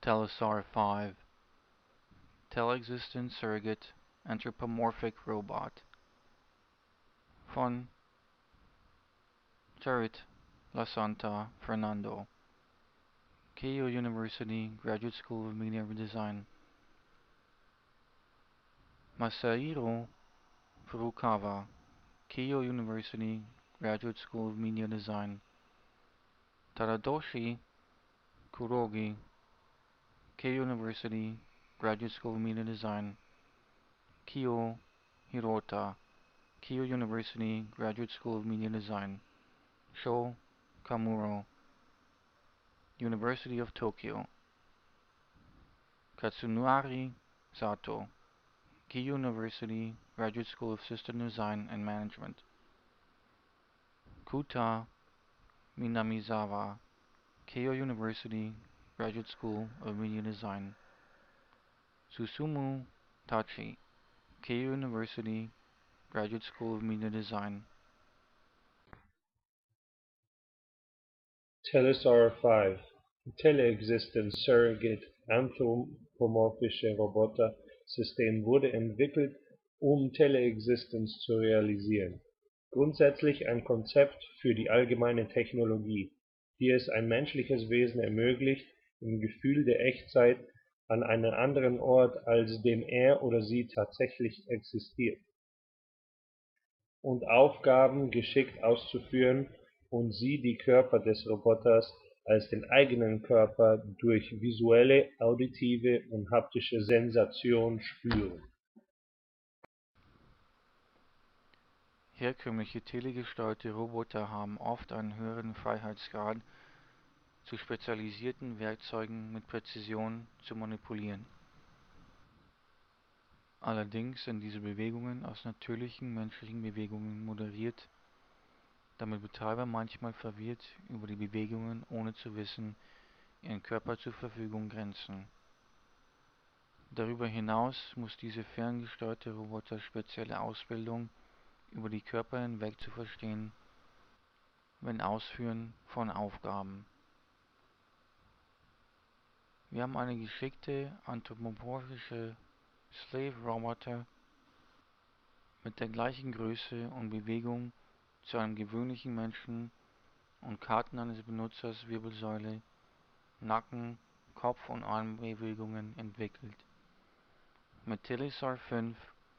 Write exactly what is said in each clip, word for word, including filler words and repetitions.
Telesar five, Telexistent Surrogate Anthropomorphic Robot von Jared Lasanta Fernando, Keio University Graduate School of Media Design. Masahiro Furukawa, Keio University Graduate School of Media Design. Tadadoshi Kurogi, Keio University Graduate School of Media Design. Kyo Hirota, Keio University Graduate School of Media Design. Sho Kamuro, University of Tokyo. Katsunari Sato, Keio University Graduate School of System Design and Management. Kuta Minamizawa, Keio University Graduate School of Media Design. Susumu Tachi, Keio University Graduate School of Media Design. Telesar five, Teleexistent Surrogate Anthropomorphische Roboter System wurde entwickelt, um Teleexistenz zu realisieren. Grundsätzlich ein Konzept für die allgemeine Technologie, die es ein menschliches Wesen ermöglicht, im Gefühl der Echtzeit an einem anderen Ort als dem er oder sie tatsächlich existiert und Aufgaben geschickt auszuführen und sie die Körper des Roboters als den eigenen Körper durch visuelle, auditive und haptische Sensation spüren. Herkömmliche telegesteuerte Roboter haben oft einen höheren Freiheitsgrad, zu spezialisierten Werkzeugen mit Präzision zu manipulieren. Allerdings sind diese Bewegungen aus natürlichen menschlichen Bewegungen moderiert, damit Betreiber manchmal verwirrt über die Bewegungen, ohne zu wissen, ihren Körper zur Verfügung grenzen. Darüber hinaus muss diese ferngesteuerte Roboter spezielle Ausbildung über die Körper hinweg zu verstehen, wenn Ausführen von Aufgaben. Wir haben eine geschickte anthropomorphische Slave-Roboter mit der gleichen Größe und Bewegung zu einem gewöhnlichen Menschen und Karten eines Benutzers Wirbelsäule, Nacken, Kopf- und Armbewegungen entwickelt. Mit Telesar fünf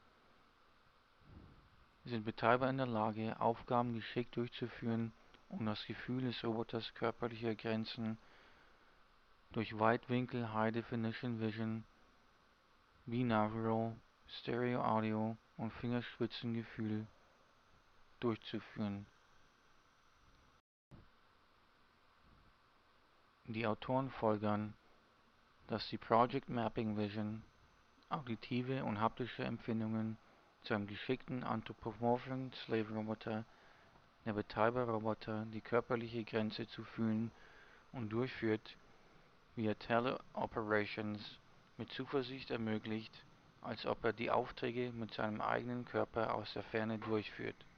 sind Betreiber in der Lage, Aufgaben geschickt durchzuführen und das Gefühl des Roboters körperlicher Grenzen durch Weitwinkel High Definition Vision, Binaural, Stereo Audio und Fingerspitzengefühl durchzuführen. Die Autoren folgern, dass die Project Mapping Vision auditive und haptische Empfindungen zu einem geschickten anthropomorphen Slave-Roboter, der Betreiber-Roboter die körperliche Grenze zu fühlen und durchführt, via Teleoperations mit Zuversicht ermöglicht, als ob er die Aufträge mit seinem eigenen Körper aus der Ferne durchführt.